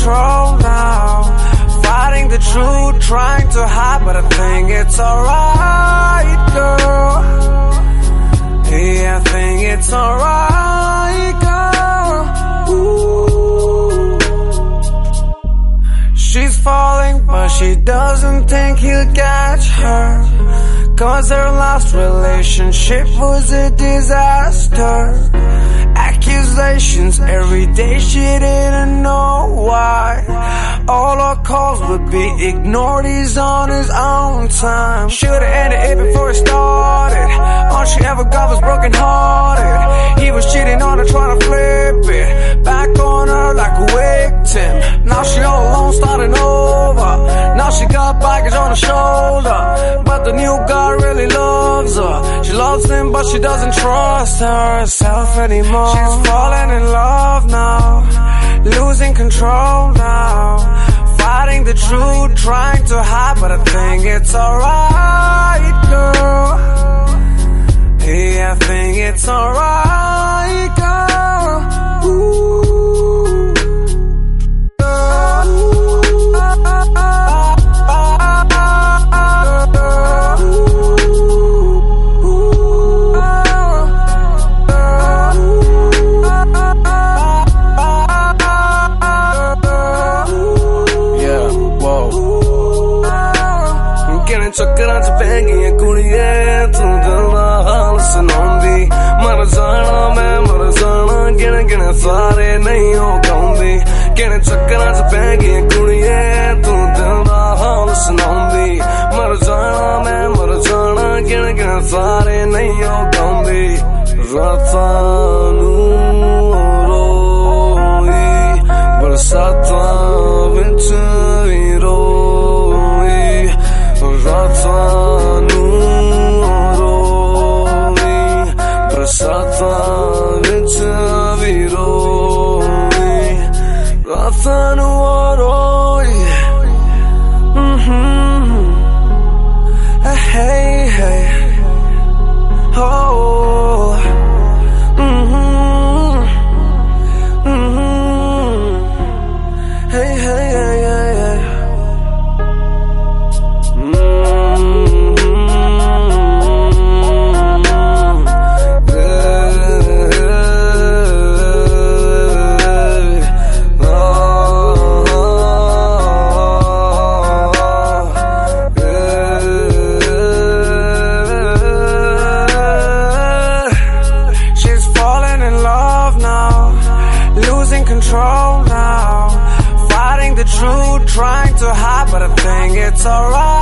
control now. Fighting the truth, trying to hide, but I think it's alright, girl. Yeah, I think it's alright, girl. Ooh. She's falling, but she doesn't think he'll catch her, 'cause her last relationship was a disaster. Accusations every day, she didn't know why. All her calls would be ignored, he's on his own time. Should've ended it before it started. All she ever got was broken hearted. He was cheating on her, trying to flip it back on her like a victim. Now she all alone, starting over. Now she got baggage on her shoulder, but the new guy really loves her. She loves him, but she doesn't trust herself anymore. She's falling in love now, losing control now. Fighting the truth, trying to hide, but I think it's alright, girl. Yeah, I think it's alright, girl. Ooh. ਚੱਕਰਾਂ ਚ ਪੈ ਗਈਆਂ ਕੁੜੀਏ, ਤੂੰ ਦਿਲ ਦਾ ਹਾਲ ਸੁਣਾਉਂਦੀ। ਮਰ ਜਾਣਾ ਮੈਂ ਮਰ ਜਾਣਾ, ਗਿਣ ਗਿਣ ਸਾਰੇ ਨਹੀਂ ਉਹ ਗਾਉਂਦੀ। ਕਿਹੜੇ ਚੱਕਰਾਂ ਚ ਪੈ ਗਈਆਂ ਕੁੜੀਏ, ਤੂੰ ਦਿਲ ਦਾ ਹਾਲ ਸੁਣਾਉਂਦੀ। ਮਰ ਜਾਣਾ ਮੈਂ ਮਰ ਜਾਣਾ, ਗਿਣ ਗਿਣ ਸਾਰੇ ਨਹੀਂ ਉਹ ਗਾਉਂਦੀ। ਰਾਤਾਂ ਨੂੰ ਰੋਈ, ਬਰਸਾਤਾਂ ਵਿੱਚ ਵੀ ਰੋਈ। ਰਾਤਾਂ ਨੂੰ ਰੋਈ, ਬਰਸਾਤਾਂ ਵਿੱਚ ਵੀ ਰੋਈ। ਰਾਤਾਂ ਨੂੰ ਰੋਈ। Hey, hey, oh, hey, hey, hey, hey, hey. Control now, fighting the truth, trying to hide, but I think it's alright.